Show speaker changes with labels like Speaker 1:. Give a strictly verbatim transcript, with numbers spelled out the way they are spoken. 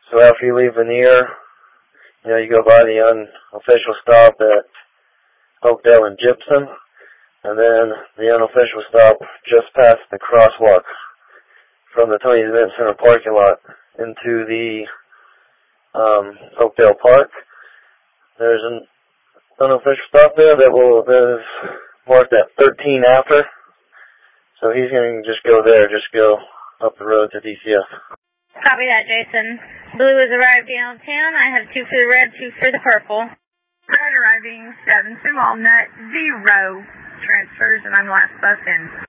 Speaker 1: So after you leave Vanier, you know, you go by the unofficial stop at Oakdale and Gypsum, and then the unofficial stop just past the crosswalk from the Tony's Event Center parking lot into the um, Oakdale Park. There's an unofficial stop there that will that is marked at thirteen after. So he's going to just go there, just go up the road to D C F.
Speaker 2: Copy that, Jason. Blue has arrived downtown. I have two for the red, two for the purple.
Speaker 3: Red arriving, seven to Walnut, zero transfers, and I'm last bus in.